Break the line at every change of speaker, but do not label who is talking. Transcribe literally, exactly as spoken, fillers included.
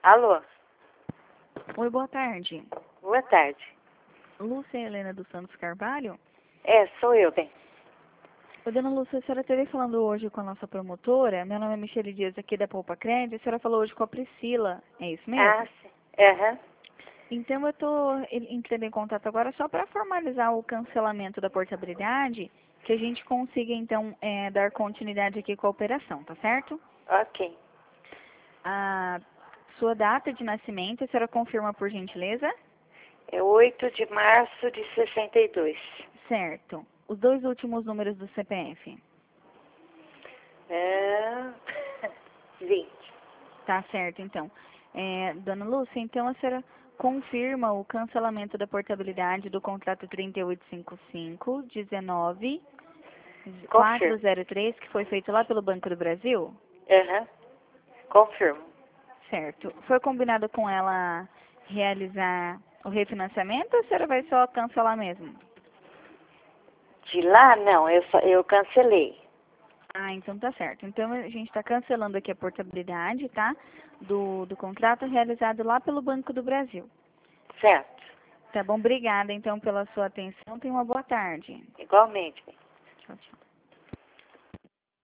Alô?
Oi, boa tarde.
Boa tarde.
Lúcia Helena dos Santos Carvalho?
É, sou eu, bem.
Oi, dona Lúcia, a senhora esteve falando hoje com a nossa promotora. Meu nome é Michele Dias, aqui da Poupa Crédito. A senhora falou hoje com a Priscila, é isso mesmo?
Ah, sim. Aham.
Então, eu estou entrando em contato agora só para formalizar o cancelamento da portabilidade, que a gente consiga, então, é, dar continuidade aqui com a operação, tá certo?
Ok.
A sua data de nascimento, a senhora confirma por gentileza?
É oito de março de sessenta e dois.
Certo. Os dois últimos números do C P F.
É... vinte.
Tá certo, então. É, dona Lúcia, então a senhora confirma o cancelamento da portabilidade do contrato trinta e oito cinquenta e cinco, dezenove,
Confirmo.
quatrocentos e três, que foi feito lá pelo Banco do Brasil?
Aham. Confirmo.
Certo. Foi combinado com ela realizar o refinanciamento ou a senhora vai só cancelar mesmo?
De lá, não. Eu, só, eu cancelei.
Ah, então tá certo. Então a gente está cancelando aqui a portabilidade, tá? Do, do contrato realizado lá pelo Banco do Brasil.
Certo.
Tá bom? Obrigada, então, pela sua atenção. Tenha uma boa tarde.
Igualmente, bem.
Tchau, tchau.